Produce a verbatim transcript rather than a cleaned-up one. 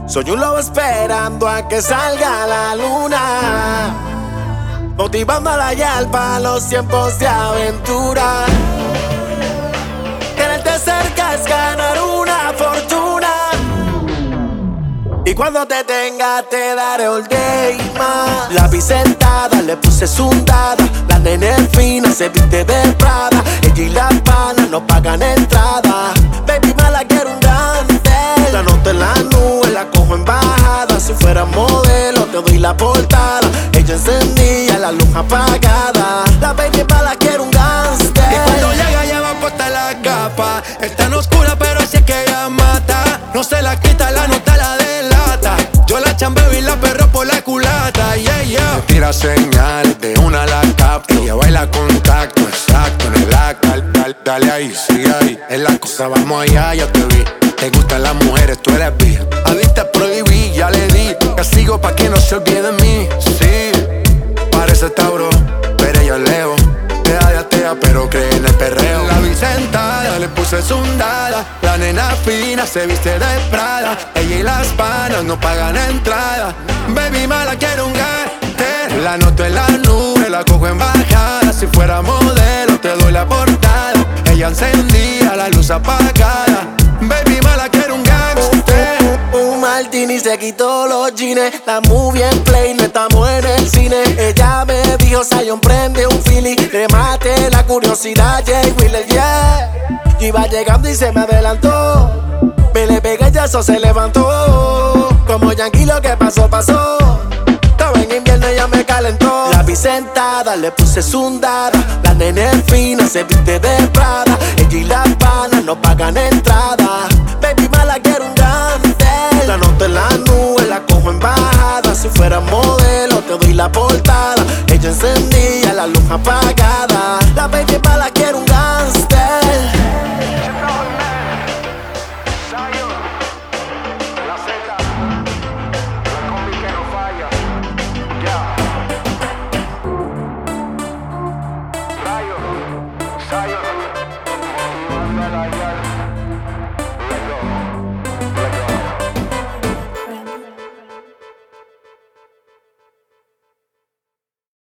Soy un lobo esperando a que salga la luna, motivando a la yalpa a los tiempos de aventura. Tenerte cerca es ganar una fortuna, y cuando te tenga te daré all day más. La vi sentada, le puse sundada, la nene fina se viste de Prada. Ella y las panas no pagan entrada. Baby, me la quiero un grande. La noto en la nube, la cojo en bajada. Si fuera modelo te doy la portada. Ella encendía, la luz apagada. La baby, me la quiero un gangster. Y cuando llega ya va puesta la capa. Es tan oscura pero así es que ella mata. No se la quita, la nota la delata. Yo la chambeo y la perro por la culata. Yeah, yeah. Me tira señales, de una la capto. Ella baila con tacto, exacto, en el acto. Dale, dale ahí, sigue ahí. Es la cosa, vamos allá, ya te vi. Te gustan las mujeres, tú eres bi. Adicta prohibí, ya le di. Castigo pa' que no se olvide de mí. Sí, parece Tauro, pero ella es Leo. Tea de atea, pero cree en el perreo. La vi sentada, le puse sundada. La nena fina se viste de Prada. Ella y las panas no pagan entrada. Baby, me la quiero un gante. La noto en la nube, la cojo en bajada. Si fuera modelo te doy la portada. Ella encendía, la luz apagada. Baby, me la quiero un gangster. Un, un, un martini se quitó los jeans. La movie en play, no estamos en el cine. Ella me dijo, Zion, prende un Philly. Le maté la curiosidad, Jay Wheeler, yeah. Yo iba llegando y se me adelantó. Me le pegué y eso se levantó. Como Yankee lo que pasó, pasó. Estaba en invierno y ella me calentó. La vi sentada, le puse sundada. La nene fina se viste de Prada. Ella y las panas no pagan entrada. Baby, me la quiero un grande. La noto en la nube, la cojo en bajada. Si fuera modelo te doy la portada. Ella encendía, la luz apagada. La baby, me la quiero un grande.